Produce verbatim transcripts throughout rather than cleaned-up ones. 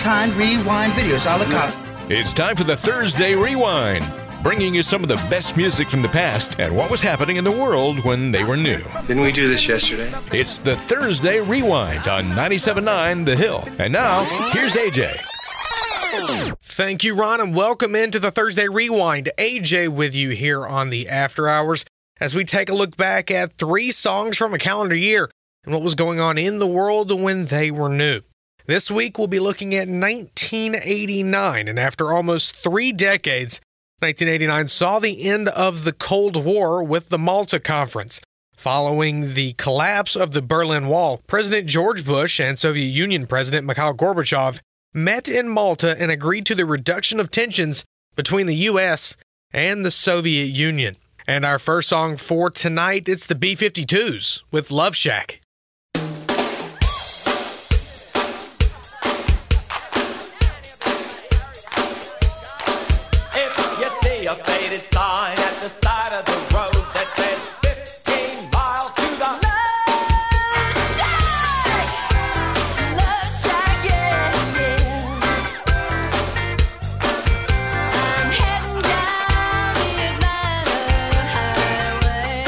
one-of-a-kind rewind videos a la carte. It's time for the Thursday Rewind, bringing you some of the best music from the past and what was happening in the world when they were new. Didn't we do this yesterday? It's the Thursday Rewind on ninety-seven point nine The Hill. And now, here's A J. Thank you, Ron, and welcome into the Thursday Rewind. A J with you here on the After Hours as we take a look back at three songs from a calendar year and what was going on in the world when they were new. This week, we'll be looking at nineteen eighty-nine, and after almost three decades, nineteen eighty-nine saw the end of the Cold War with the Malta Conference. Following the collapse of the Berlin Wall, President George Bush and Soviet Union President Mikhail Gorbachev met in Malta and agreed to the reduction of tensions between the U S and the Soviet Union. And our first song for tonight, it's the B fifty-twos with Love Shack. A faded sign at the side of the road that says fifteen miles to the Love Shack. Love Shack, yeah, yeah. I'm heading down the Atlanta highway,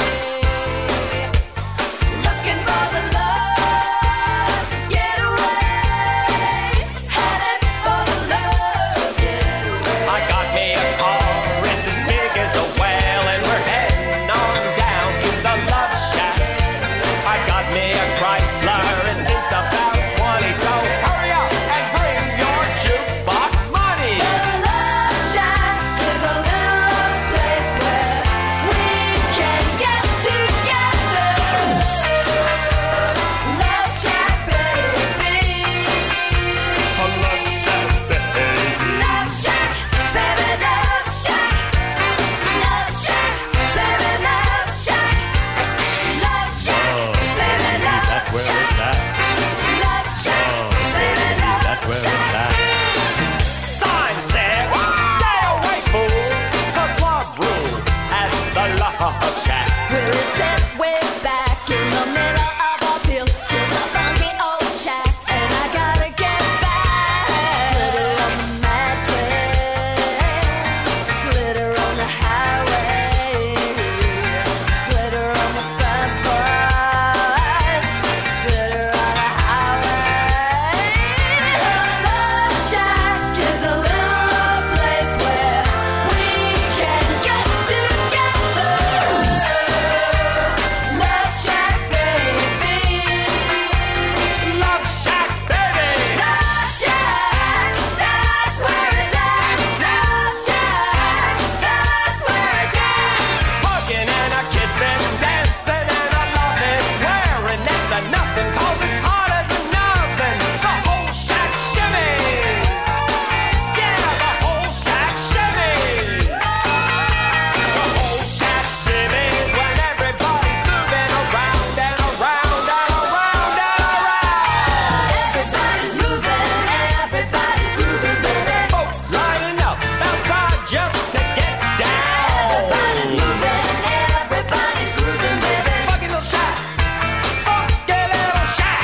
looking for the love getaway, headed for the love getaway. I got me a car as a whale, and we're heading on down to the Love Shack. I got me a Chrysler, and it's about twenty, so hurry up and bring your jukebox money. The Love Shack is a little place where we can get together. Love Shack, baby. Love Shack, baby. Love Shack, baby, Love Shack. Love Shack, baby, Love Shack. Love Shack, baby, Love Shack. Love Shack, baby, Love Shack. Sign says, stay away, fools, 'cause love rules at the Love Shack. We'll sit way back in the middle of a field, just a funky old shack, and I gotta get back. Glitter on the mattress, glitter on the highway, glitter on the front porch, glitter on the highway. The Love Shack is a little place where we can get together. Love Shack, baby. Love Shack, baby. Love Shack, that's where it's at. Love Shack, that's where it's at. Hugging and a kissing, dancing and a loving, wearing next to nothing 'cause it's hot as an oven. The whole shack shimmy. Yeah, the whole shack shimmy. The whole shack shimmy when everybody's moving around and around and around and around. Everybody's moving, everybody's grooving, baby. Folks lining up outside just to get down. Everybody's moving, everybody's grooving, baby. Funky little shack, funky little shack.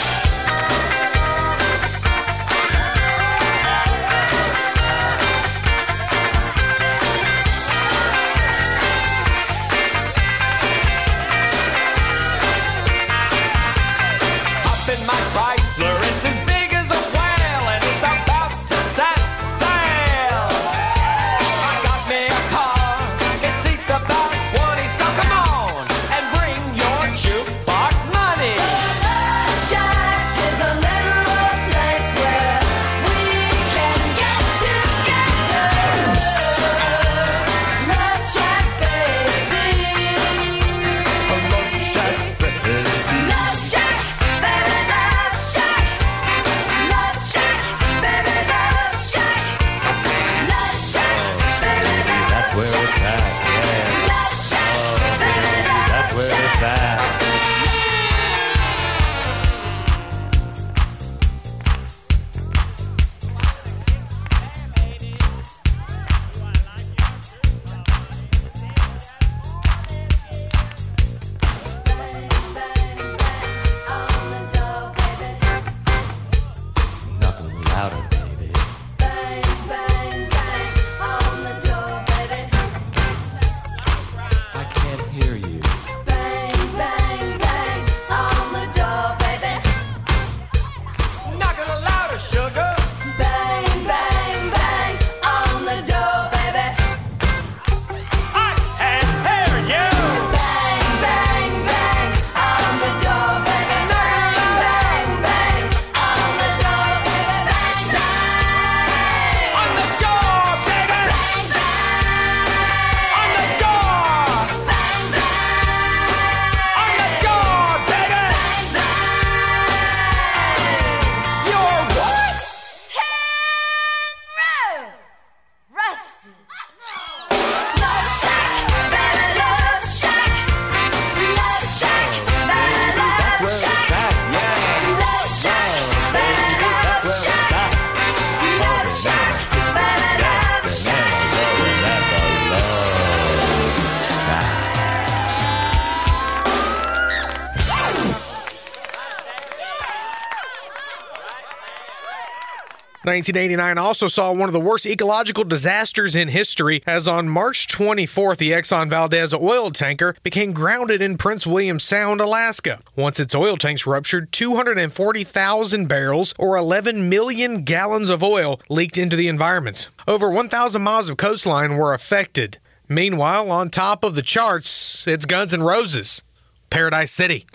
Hop in my Chrysler, it's as big as a whale, and it's about to set sail. I got me a car, it seats about twenty, so come on and bring your jukebox money. The Love Shack is a little place where we can get together. Love Shack, baby. Love Shack, baby. Love Shack, baby, Love Shack. Love Shack, baby, Love Shack. Love Shack, baby, Love Shack. Love Shack, baby, Love Shack. Nothing louder, baby. nineteen eighty-nine also saw one of the worst ecological disasters in history, as on March twenty-fourth, the Exxon Valdez oil tanker became grounded in Prince William Sound, Alaska. Once its oil tanks ruptured, two hundred forty thousand barrels, or eleven million gallons of oil, leaked into the environment. Over one thousand miles of coastline were affected. Meanwhile, on top of the charts, it's Guns N' Roses, Paradise City.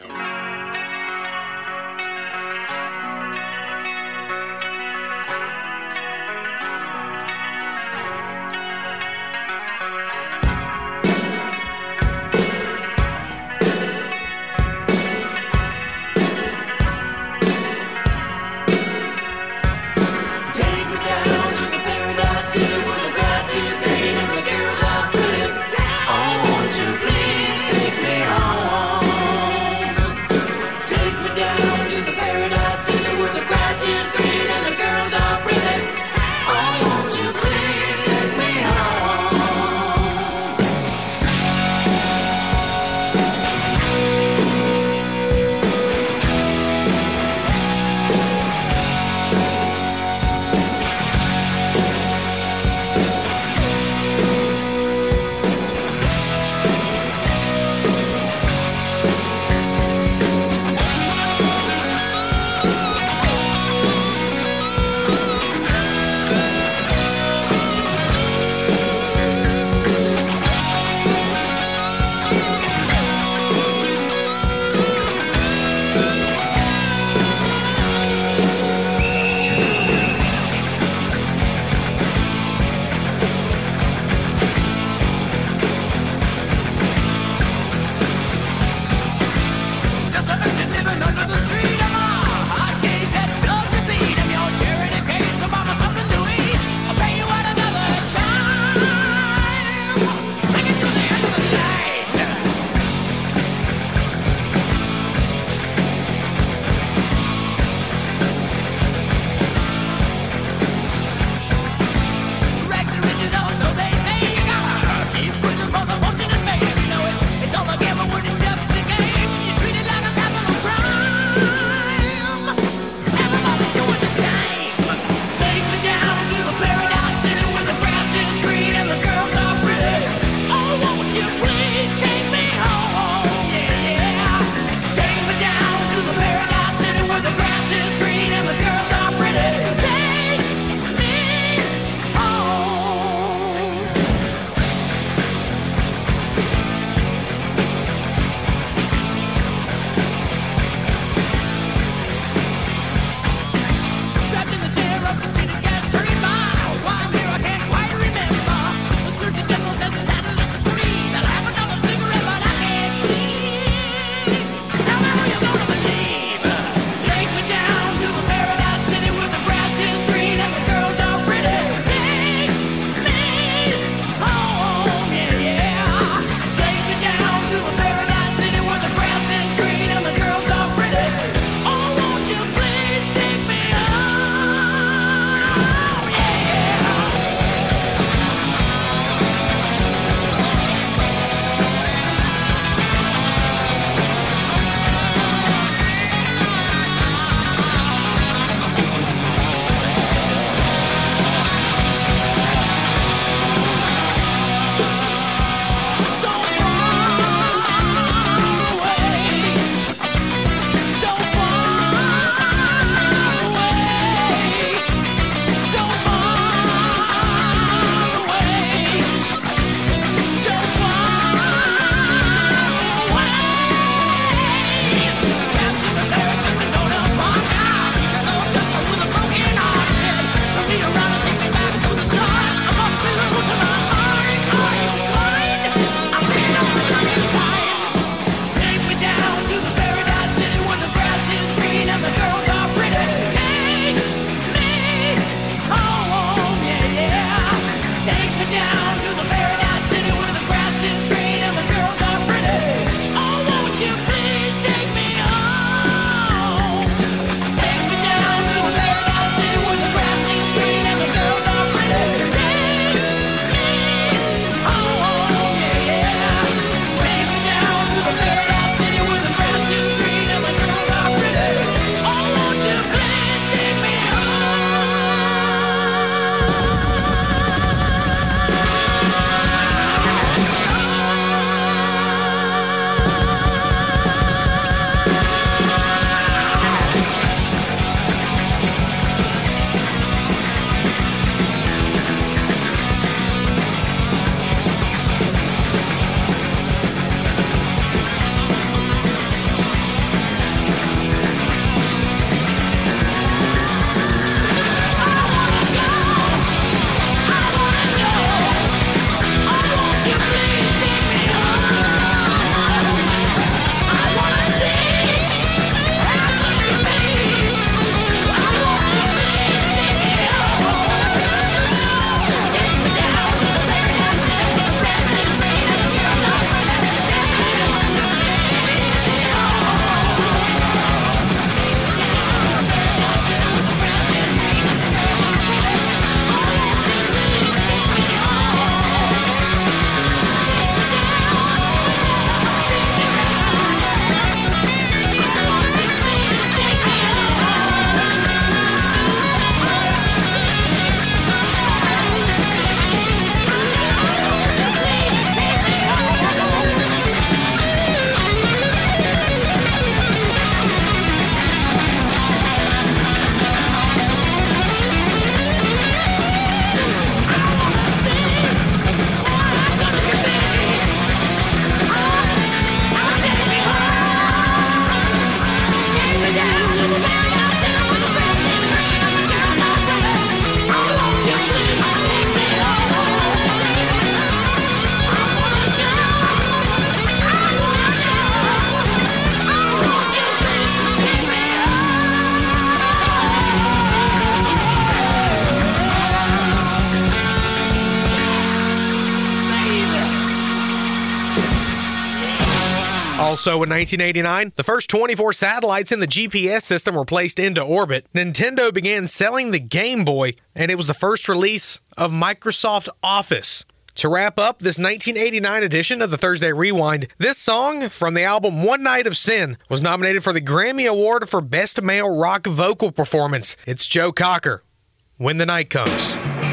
Also in nineteen eighty-nine, the first twenty-four satellites in the G P S system were placed into orbit. Nintendo began selling the Game Boy, and it was the first release of Microsoft Office. To wrap up this nineteen eighty-nine edition of the Thursday Rewind, this song from the album One Night of Sin was nominated for the Grammy Award for Best Male Rock Vocal Performance. It's Joe Cocker, When the Night Comes.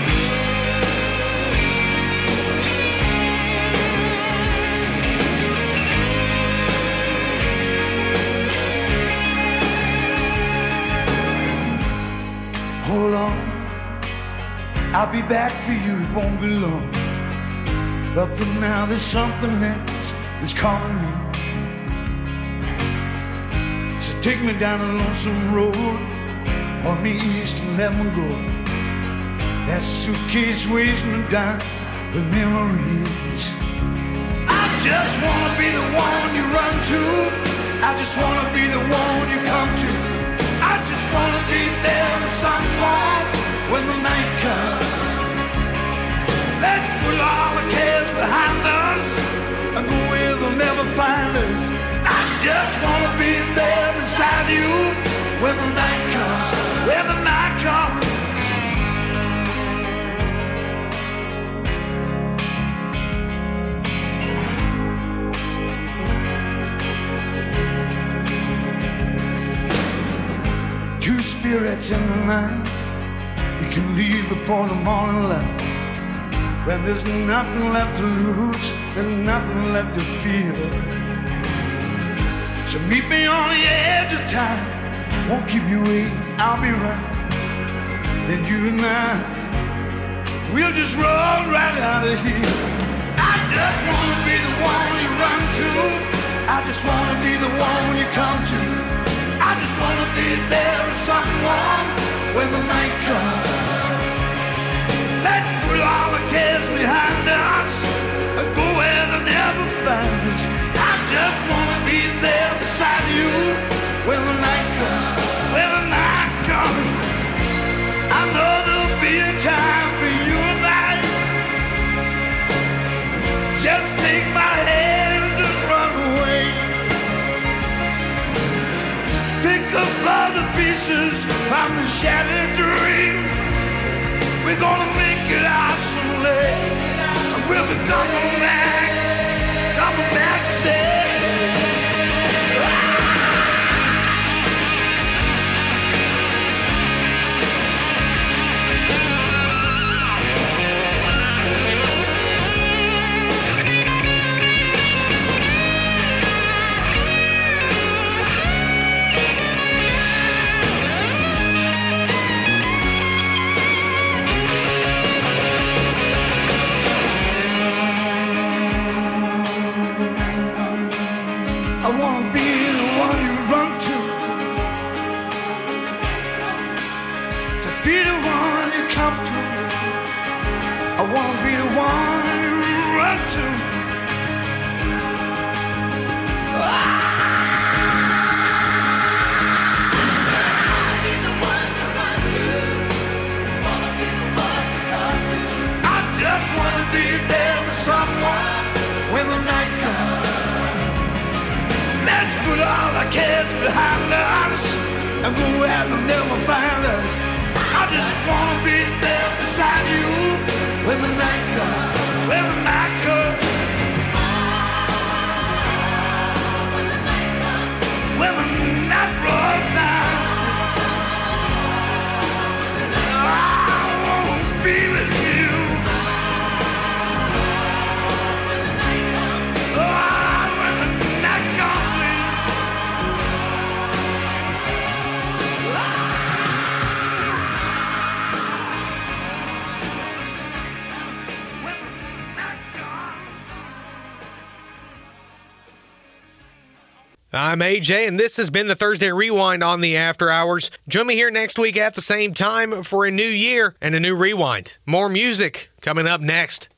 Hold on, I'll be back for you, it won't be long. But for now there's something else that's calling me. So take me down a lonesome road, point me east and let me go. That suitcase weighs me down with memories. I just wanna be the one you run to, I just wanna be the one you come to. I just wanna be there with someone when the night comes. Let's put all the cares behind us and go where they'll never find us. I just wanna be there beside you when the night comes, when the night comes. Two spirits in the night, you can leave before the morning light. When there's nothing left to lose, there's nothing left to feel. So meet me on the edge of time, won't keep you waiting, I'll be right. Then you and I, we'll just roll right out of here. I just wanna be the one you run to, I just wanna be the one you come to. I just wanna be there with someone when the night comes. Let's put all the cares behind us and go where they'll never find us. I just wanna be there beside you when the night comes, when the night comes. I know there'll be a time for you and I. Just take my hand and just run away. Pick up all the pieces from the shattered dream. We're gonna make it out someday. And we'll be coming back, coming back to stay. I wanna be the one you run to, to be the one you come to. I wanna be the one you run to. Ah! Be the one you run to. Wanna be the one you come to. I just wanna be there with someone when the night comes. Let's put all our cares behind us and go where they'll never find us. I just wanna be there beside you when the night comes, when the night comes. When the night comes, when the night rolls down. I wanna be with you. When the night comes, oh, when the night comes. I'm A J, and this has been the Thursday Rewind on the After Hours. Join me here next week at the same time for a new year and a new Rewind. More music coming up next.